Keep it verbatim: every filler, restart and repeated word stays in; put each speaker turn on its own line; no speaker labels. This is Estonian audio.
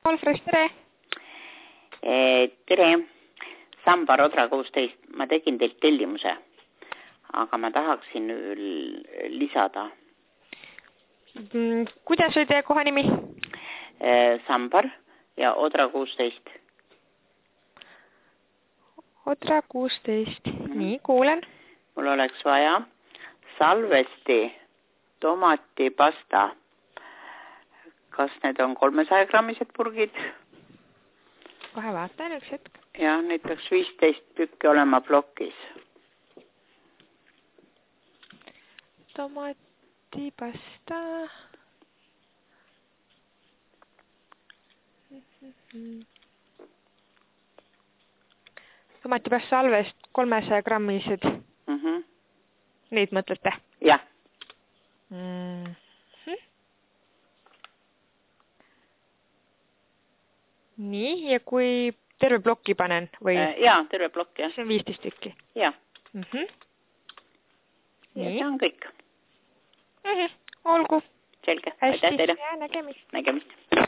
Alfred, tere!
Tere! Sambar Odra kuusteist. Ma tegin teilt tellimuse, aga ma tahaksin lisada.
Kuidas oli teie koha nimi?
Sambar ja Odra kuusteist.
Odra kuusteist. Nii, kuulen.
Mul oleks vaja salvesti tomatipasta. Kas need on kolmesaja grammised purgid?
Kohe vaatan üks hetk.
Ja, neid peaks viisteist tükki olema plokis.
Tomatipasta. Tomatipasta salvest kolmesaja grammised.
Mm -hmm.
Neid mõtlete?
Jah.
Mm -hmm. Nii, ja kui terve plokki panen? Või...
Jaa, terve plokk, jah.
See on viisteist tükki?
Jah.
Mm -hmm.
Ja see on kõik.
Mm -hmm. Olgu.
Selge.
Hästi,
aitäh teile.
Ja nägemist.
Nägemist.